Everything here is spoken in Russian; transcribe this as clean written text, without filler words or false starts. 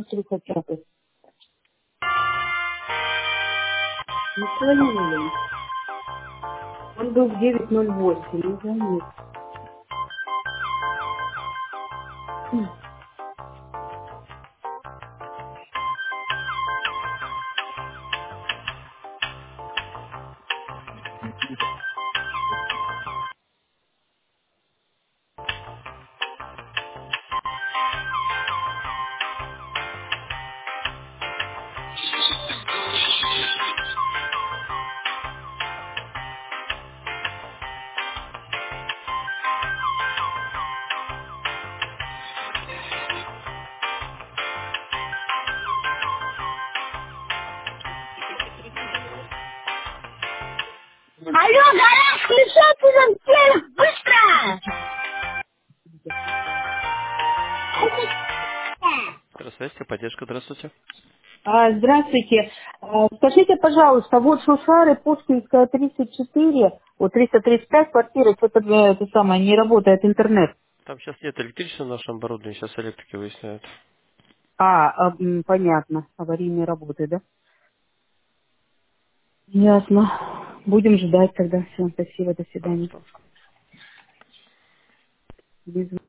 Если хотя бы. Не звонили. Он был в 9:08, не звонит. Алло, гараж, включайте нам телек, быстро! Здравствуйте, поддержка, здравствуйте. Здравствуйте. Скажите, пожалуйста, вот Шушары, Пушкинская, 34, вот 335 квартира, что-то это самое, не работает интернет. Там сейчас нет электричества в нашем оборудовании, сейчас электрики выясняют. Понятно. Аварийные работы, да? Ясно. Будем ждать тогда. Всем спасибо, до свидания. Пожалуйста. Без